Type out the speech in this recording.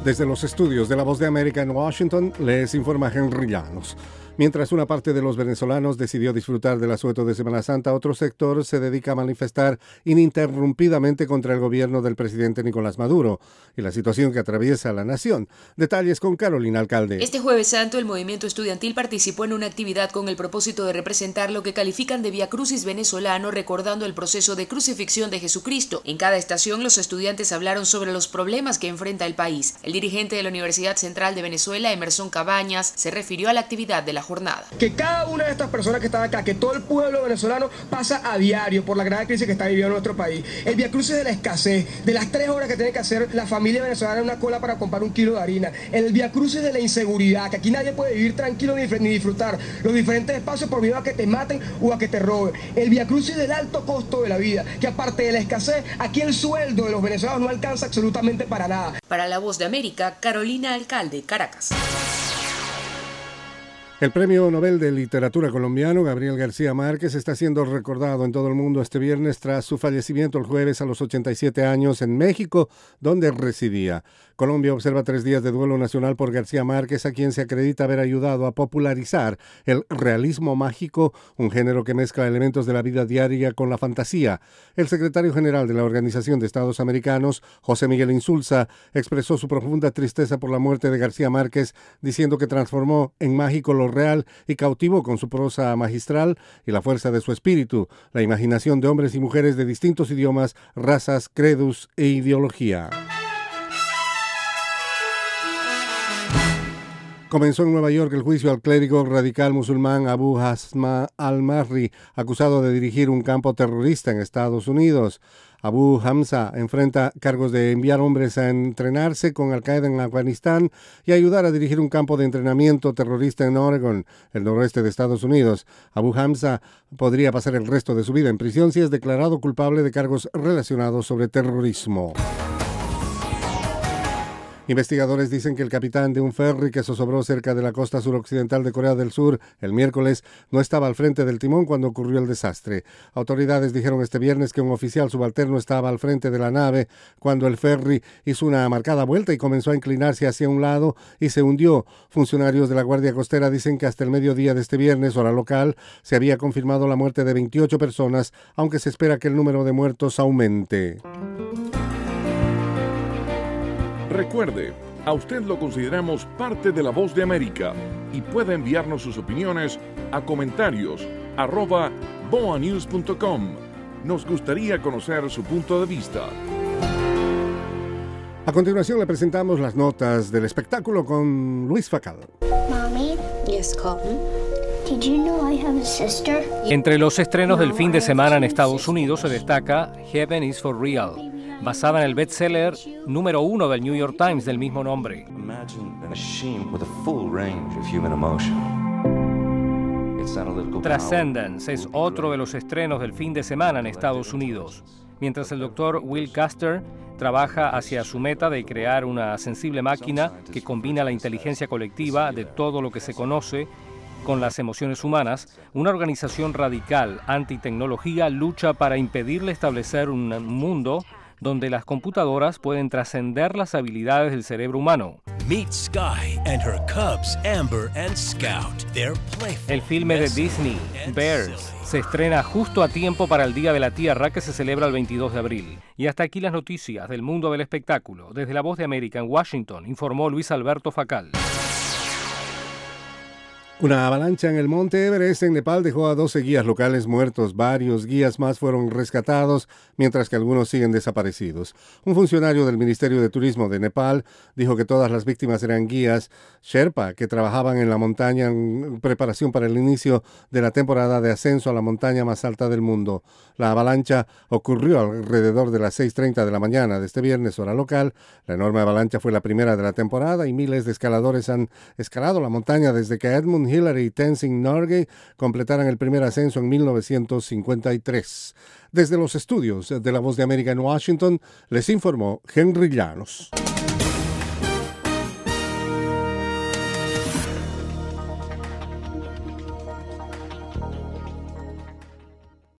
Desde los estudios de La Voz de América en Washington, les informa Henry Llanos. Mientras una parte de los venezolanos decidió disfrutar del asueto de Semana Santa, otro sector se dedica a manifestar ininterrumpidamente contra el gobierno del presidente Nicolás Maduro y la situación que atraviesa la nación. Detalles con Carolina Alcalde. Este Jueves Santo, el movimiento estudiantil participó en una actividad con el propósito de representar lo que califican de Vía Crucis venezolano, recordando el proceso de crucifixión de Jesucristo. En cada estación, los estudiantes hablaron sobre los problemas que enfrenta el país. El dirigente de la Universidad Central de Venezuela, Emerson Cabañas, se refirió a la actividad de la jornada. Que cada una de estas personas que están acá, que todo el pueblo venezolano pasa a diario por la grave crisis que está viviendo nuestro país. El viacrucis de la escasez, de las 3 horas que tiene que hacer la familia venezolana en una cola para comprar 1 kilo de harina. El viacrucis de la inseguridad, que aquí nadie puede vivir tranquilo ni disfrutar los diferentes espacios por miedo a que te maten o a que te roben. El viacrucis del alto costo de la vida, que aparte de la escasez, aquí el sueldo de los venezolanos no alcanza absolutamente para nada. Para La Voz de América, Carolina Alcalde, Caracas. El Premio Nobel de Literatura colombiano Gabriel García Márquez está siendo recordado en todo el mundo este viernes tras su fallecimiento el jueves a los 87 años en México, donde residía. Colombia observa 3 días de duelo nacional por García Márquez, a quien se acredita haber ayudado a popularizar el realismo mágico, un género que mezcla elementos de la vida diaria con la fantasía. El secretario general de la Organización de Estados Americanos, José Miguel Insulza, expresó su profunda tristeza por la muerte de García Márquez, diciendo que transformó en mágico lo real y cautivó con su prosa magistral y la fuerza de su espíritu, la imaginación de hombres y mujeres de distintos idiomas, razas, credos e ideología. Comenzó en Nueva York el juicio al clérigo radical musulmán Abu Hasma al-Marri, acusado de dirigir un campo terrorista en Estados Unidos. Abu Hamza enfrenta cargos de enviar hombres a entrenarse con Al-Qaeda en Afganistán y ayudar a dirigir un campo de entrenamiento terrorista en Oregon, el noroeste de Estados Unidos. Abu Hamza podría pasar el resto de su vida en prisión si es declarado culpable de cargos relacionados sobre terrorismo. Investigadores dicen que el capitán de un ferry que zozobró cerca de la costa suroccidental de Corea del Sur el miércoles no estaba al frente del timón cuando ocurrió el desastre. Autoridades dijeron este viernes que un oficial subalterno estaba al frente de la nave cuando el ferry hizo una marcada vuelta y comenzó a inclinarse hacia un lado y se hundió. Funcionarios de la Guardia Costera dicen que hasta el mediodía de este viernes, hora local, se había confirmado la muerte de 28 personas, aunque se espera que el número de muertos aumente. Recuerde, a usted lo consideramos parte de La Voz de América y puede enviarnos sus opiniones a comentarios@boanews.com. Nos gustaría conocer su punto de vista. A continuación le presentamos las notas del espectáculo con Luis Facal. Mommy? Yes, Colton? Did you know I have a sister? Entre los estrenos del fin de semana en Estados Unidos se destaca Heaven is for Real, basada en el bestseller número 1 del New York Times del mismo nombre. Transcendence es otro de los estrenos del fin de semana en Estados Unidos, mientras el doctor Will Caster trabaja hacia su meta de crear una sensible máquina que combina la inteligencia colectiva de todo lo que se conoce con las emociones humanas. Una organización radical antitecnología lucha para impedirle establecer un mundo donde las computadoras pueden trascender las habilidades del cerebro humano. Meet Sky and her cubs, Amber and Scout. They're playful. El filme de Disney, Bears, se estrena justo a tiempo para el Día de la Tierra, que se celebra el 22 de abril. Y hasta aquí las noticias del mundo del espectáculo. Desde La Voz de América en Washington, informó Luis Alberto Facal. Una avalancha en el monte Everest en Nepal dejó a 12 guías locales muertos. Varios guías más fueron rescatados, mientras que algunos siguen desaparecidos. Un funcionario del Ministerio de Turismo de Nepal dijo que todas las víctimas eran guías Sherpa que trabajaban en la montaña en preparación para el inicio de la temporada de ascenso a la montaña más alta del mundo. La avalancha ocurrió alrededor de las 6:30 de la mañana de este viernes, hora local. La enorme avalancha fue la primera de la temporada y miles de escaladores han escalado la montaña desde que Edmund Hillary y Tenzing Norgay completaran el primer ascenso en 1953. Desde los estudios de La Voz de América en Washington, les informó Henry Llanos.